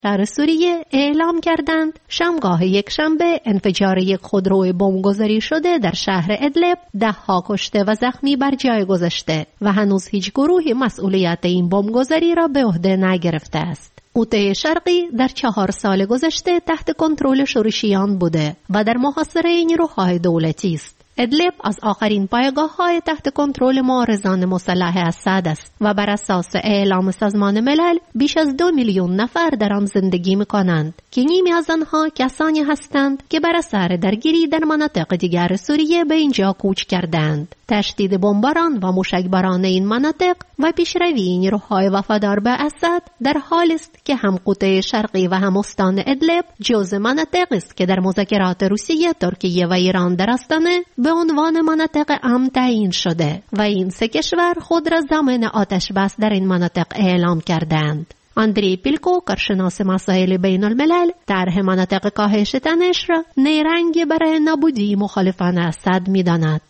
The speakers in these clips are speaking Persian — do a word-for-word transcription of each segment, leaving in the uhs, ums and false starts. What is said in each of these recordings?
شهر سوریه اعلام کردند شامگاه یک شنبه انفجار یک خودروی بمبگذاری شده در شهر ادلب ده ها کشته و زخمی بر جای گذاشته و هنوز هیچ گروهی مسئولیت این بمبگذاری را به عهده نگرفته است. اوته شرقی در چهار سال گذشته تحت کنترل شورشیان بوده و در محاصره نیروهای دولتی است. ادلب از آخرین پایگاه‌های تحت کنترل معارضان مسلح اسد است و بر اساس اعلام سازمان ملل بیش از دو میلیون نفر در آن زندگی می‌کنند که نیمی از آنها کسانی هستند که بر اثر درگیری در مناطق دیگر سوریه به اینجا کوچ کردند. تشدید بمباران و موشکباران این مناطق و پیشروی نیروهای وفادار به اسد در حالی است که هم قوطه شرقی و هم استان ادلب جزء مناطقی است که در مذاکرات روسیه، ترکیه و ایران در آستانه به عنوان مناطق امن تعیین شده و این سه کشور خود را ضامن آتش بس در این مناطق اعلام کردند. اندری پیلکو، کارشناس مسائل بین الملل، طرح مناطق کاهش تنش را نیرنگی برای نابودی مخالفان اسد می‌داند.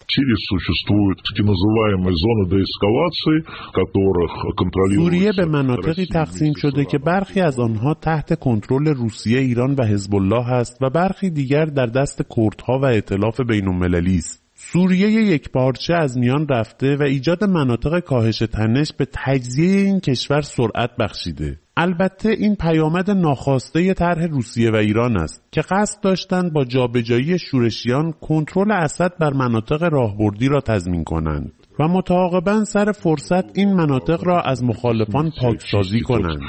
سوریه به مناطقی تقسیم شده که برخی از آنها تحت کنترل روسیه، ایران و حزب الله است و برخی دیگر در دست کردها و ائتلاف بین‌المللی است. سوریه یک پارچه از میان رفته و ایجاد مناطق کاهش تنش به تجزیه این کشور سرعت بخشیده. البته این پیامد ناخواسته طرح روسیه و ایران است که قصد داشتند با جابجایی شورشیان کنترل اسد بر مناطق راهبردی را تضمین کنند و متعاقباً سر فرصت این مناطق را از مخالفان پاکسازی کنند.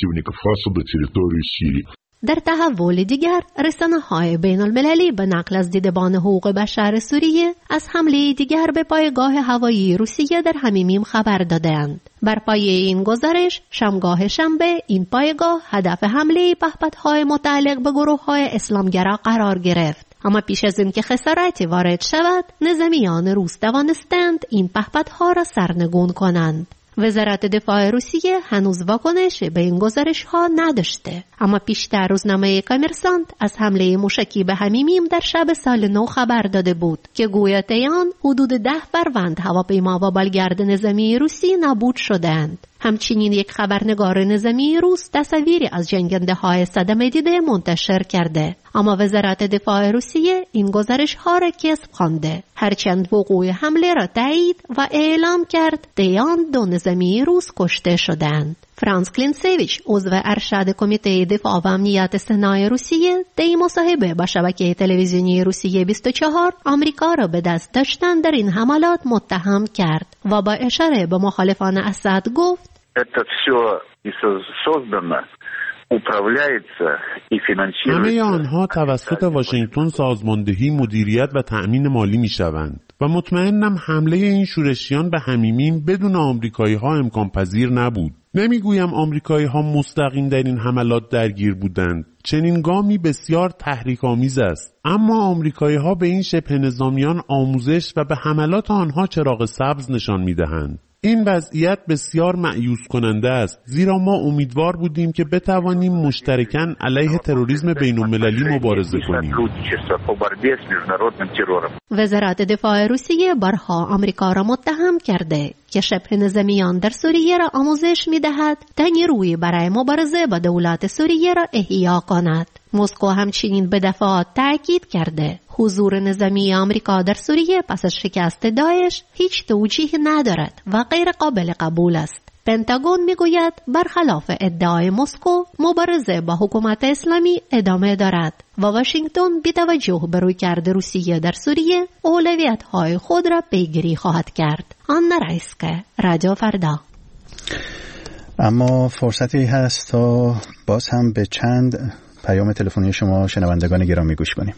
در تحول دیگر، رسانه‌های بین المللی به نقل از دیدبان حقوق بشر سوریه از حمله دیگر به پایگاه هوایی روسیه در حمیمیم خبر دادند. بر پایه این گزارش، شامگاه شنبه این پایگاه هدف حمله پهپادهای متعلق به گروه‌های اسلامگرا قرار گرفت. اما پیش از اینکه خساراتی وارد شود، نظامیان روس توانستند این پهپادها را سرنگون کنند. وزارت دفاع روسیه هنوز واکنش به این گزارش ها نداشته، اما پیشتر روزنامه کامرسانت از حمله موشکی به حمیمیم در شب سال نو خبر داده بود که گویا طی حدود ده فروند هواپیما و بالگرد نظامی روسی نابود شدند. همچنین یک خبرنگار نظامی روس تصاویری از جنگنده های صدمه دیده منتشر کرده، اما وزارت دفاع روسیه این گزارش ها را کذب خوانده، هرچند وقوع حمله را تایید و اعلام کرد طی آن دو نظامی روس کشته شدند. فرانس کلینسیویچ، عضو ارشد کمیته دفاع و امنیت سنای روسیه، طی مصاحبه با شبکه تلویزیونی روسیه بیست و چهار آمریکا را به دست داشتن در این حملات متهم کرد و با اشاره به مخالفان اسد گفت: همه آنها توسط واشنگتن سازماندهی، مدیریت و تأمین مالی می شوند و مطمئنم حمله این شورشیان به حمیمیم بدون آمریکایی ها امکان پذیر نبود. نمیگویم آمریکایی ها مستقیم در این حملات درگیر بودند، چنین گامی بسیار تحریک آمیز است، اما آمریکایی ها به این شبه نظامیان آموزش و به حملات آنها چراغ سبز نشان می دهند. این وضعیت بسیار مایوس کننده است، زیرا ما امیدوار بودیم که بتوانیم مشترکاً علیه تروریسم بین‌المللی مبارزه کنیم. وزارت دفاع روسیه بارها آمریکا را متهم کرده که شبه نظامیان در سوریه را آموزش می‌دهد تا نیروی برای مبارزه با دولت سوریه را احیا کند. مسکو همچنین به دفعات تأکید کرده حضور نظامی آمریکا در سوریه پس از شکست داعش هیچ توجیه ندارد و غیر قابل قبول است. پنتاگون میگوید برخلاف ادعای مسکو، مبارزه با حکومت اسلامی ادامه دارد و واشنگتن بی توجه به رویکرد روسیه در سوریه اولویت‌های خود را پیگیری خواهد کرد. آنا رایسکه، رادیو فردا. اما فرصتی هست تا باز هم به چند پیام تلفنی شما شنوندگان گرامی گوش کنیم.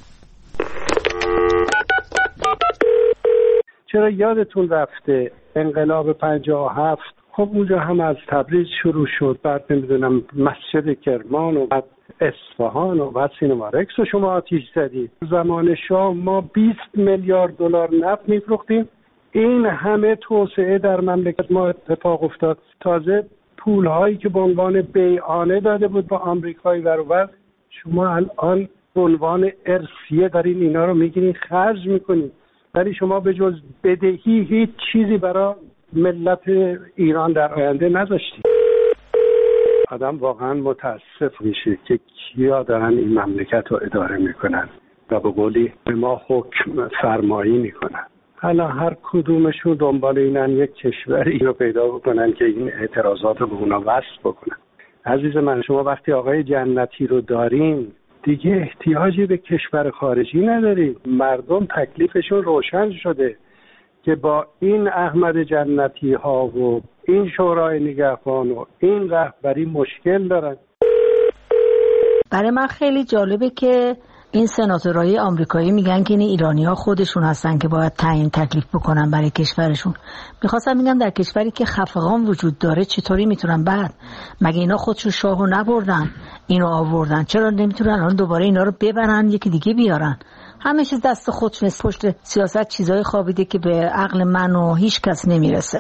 چرا یادتون رفته انقلاب پنجاه و هفت؟ خب اونجا هم از تبریز شروع شد، بعد نمیدونم مسجد کرمان و بعد اصفهان و بعد سینما رکس و شما آتیش زدید. زمان شاه ما بیست میلیارد دلار نفت میفروختیم. این همه توسعه در مملکت ما اتفاق افتاد. تازه پول هایی که به عنوان بیعانه داده بود با آمریکایی برابر، شما الان به عنوان ارثیه دارین اینا رو میگیرین خرج میکنین، ولی شما به جز بدهی هیچ چیزی برای ملت ایران در آینده نذاشتید. آدم واقعا متاسف میشه که کیا دارن این مملکت رو اداره میکنن و به قولی به ما حکم فرمایی میکنن. حالا هر کدومشون دنبال اینن یک کشوری رو پیدا بکنن که این اعتراضات رو به اونا وصل بکنن. عزیز من، شما وقتی آقای جنتی رو دارین دیگه احتیاجی به کشور خارجی ندارید. مردم تکلیفشون روشن شده که با این احمد جنتی ها و این شورای نگهبان و این رهبری مشکل دارن. برای من خیلی جالبه که این سناتورهای آمریکایی میگن که این ایرانی‌ها خودشون هستن که باید تعیین تکلیف بکنن برای کشورشون. میخواستم بگم در کشوری که خفقان وجود داره چطوری میتونن بعد مگه اینا خودشون شاهو نبردن اینو آوردن، چرا نمیتونن الان دوباره اینا رو ببرن یکی دیگه بیارن؟ همه چیز دست خودشون، پشت سیاست چیزای خوابیده که به عقل من و هیچ کس نمیرسه.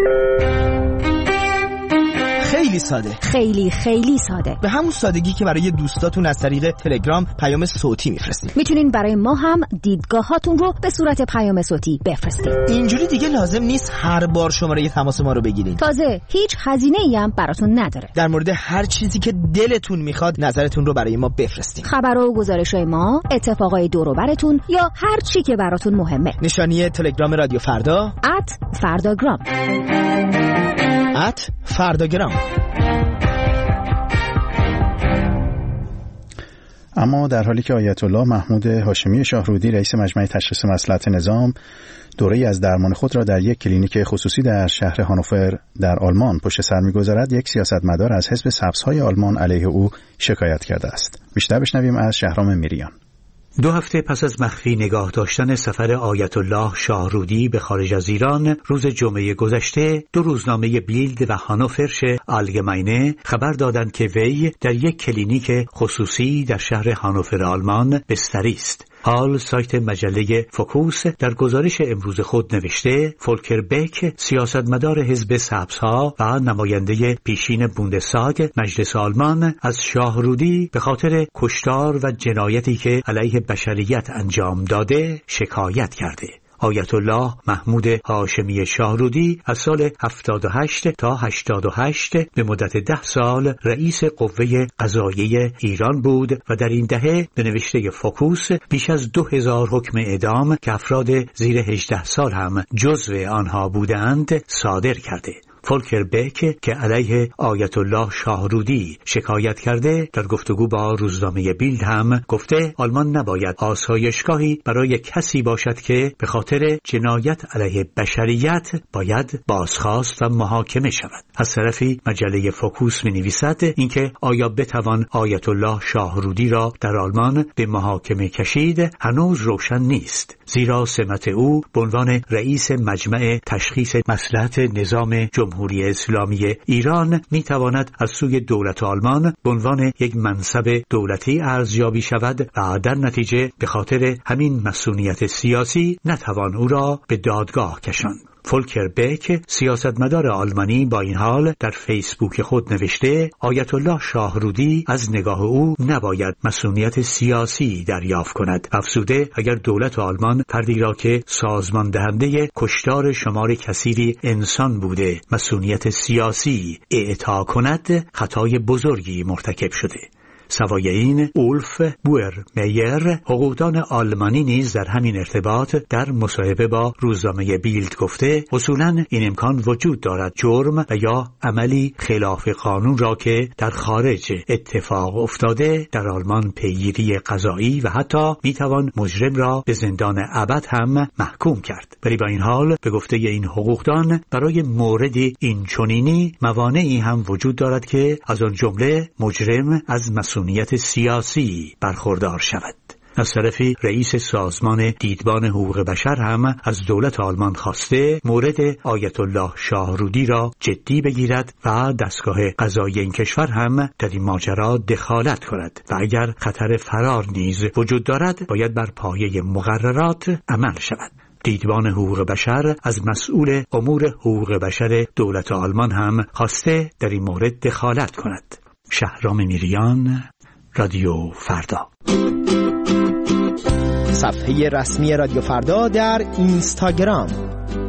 خیلی ساده، خیلی خیلی ساده، به همون سادگی که برای دوستاتون از طریق تلگرام پیام صوتی میفرستید. میتونین برای ما هم دیدگاهاتون رو به صورت پیام صوتی بفرستید. اینجوری دیگه لازم نیست هر بار شماره تماس ما رو بگیرید. تازه هیچ هزینه‌ای هم براتون نداره. در مورد هر چیزی که دلتون میخواد نظرتون رو برای ما بفرستید. خبرها و گزارش‌های ما، اتفاقای دور و براتون یا هر چی که براتون مهمه. نشانی تلگرام رادیو فردا ات فرداگرام ات فرداگرام. اما در حالی که آیت الله محمود هاشمی شاهرودی رئیس مجمع تشخیص مصلحت نظام دوره‌ای از درمان خود را در یک کلینیک خصوصی در شهر هانوفر در آلمان پشت سر می‌گذارد، یک سیاستمدار از حزب سبزهای آلمان علیه او شکایت کرده است. بیشتر بشنویم از شهرام میریان. دو هفته پس از مخفی نگاه داشتن سفر آیت الله شاهرودی به خارج از ایران، روز جمعه گذشته دو روزنامه بیلد و هانوفرشه آلگماینه خبر دادند که وی در یک کلینیک خصوصی در شهر هانوفر آلمان بستری است. حال سایت مجله فوکوس در گزارش امروز خود نوشته فولکر بک، سیاستمدار حزب سبزها و نماینده پیشین بوندستاگ مجلس آلمان، از شاهرودی به خاطر کشتار و جنایتی که علیه بشریت انجام داده شکایت کرده. آیت الله محمود هاشمی شاهرودی از سال هفتاد و هشت تا هشتاد و هشت به مدت ده سال رئیس قوه قضاییه ایران بود و در این دهه به نوشته فوکوس بیش از دو هزار حکم اعدام که افراد زیر هجده سال هم جزو آنها بودند صادر کرده. فولکر بک که علیه آیت الله شاهرودی شکایت کرده، در گفتگو با روزنامه بیلد هم گفته آلمان نباید آسایشگاهی برای کسی باشد که به خاطر جنایت علیه بشریت باید بازخواست و محاکمه شود. از طرفی مجله فوکوس می‌نویسد اینکه آیا بتوان آیت الله شاهرودی را در آلمان به محاکمه کشید هنوز روشن نیست، زیرا سمت او به عنوان رئیس مجمع تشخیص مصلحت نظام جمهوری اسلامی ایران می تواند از سوی دولت آلمان به عنوان یک منصب دولتی ارزیابی شود و در نتیجه به خاطر همین مسئولیت سیاسی نتوان او را به دادگاه کشاند. فولکر بک، سیاستمدار آلمانی، با این حال در فیسبوک خود نوشته آیت الله شاهرودی از نگاه او نباید مسئولیت سیاسی دریافت کند. افزوده اگر دولت آلمان فردی را که سازمان دهنده کشتار شمار کثیری انسان بوده مسئولیت سیاسی اعطا کند، خطای بزرگی مرتکب شده. سوای این، اولف بوئر میر، حقوقدان آلمانی، نیز در همین ارتباط در مصاحبه با روزنامه بیلد گفته اصولاً این امکان وجود دارد جرم و یا عملی خلاف قانون را که در خارج اتفاق افتاده در آلمان پیگیری قضایی و حتی میتوان مجرم را به زندان ابد هم محکوم کرد. ولی با این حال به گفته این حقوقدان برای موردی این چنینی موانعی هم وجود دارد که از آن جمله مجرم از مسئولیت سیاسی برخوردار شود. از طرفی رئیس سازمان دیدبان حقوق بشر هم از دولت آلمان خواسته مورد آیت الله شاهرودی را جدی بگیرد و دستگاه قضایی این کشور هم در این ماجرا دخالت کند و اگر خطر فرار نیز وجود دارد باید بر پایه مقررات عمل شود. دیدبان حقوق بشر از مسئول امور حقوق بشر دولت آلمان هم خواسته در این مورد دخالت کند. شهرام میریان، رادیو فردا. صفحه رسمی رادیو فردا در اینستاگرام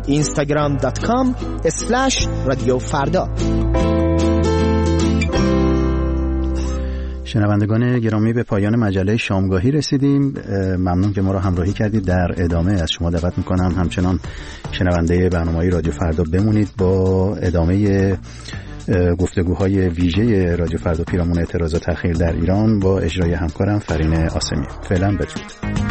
اینستاگرام دات کام اسلش رادیو فردا. شنوندگان گرامی، به پایان مجله شامگاهی رسیدیم. ممنون که ما را همراهی کردید. در ادامه از شما دعوت میکنم همچنان شنونده برنامه‌های رادیو فردا بمونید با ادامه گفتگوهای ویژه رادیو فردا پیرامون اعتراضات اخیر در ایران با اجرای همکارم فرین آسمی. فعلا بدرود.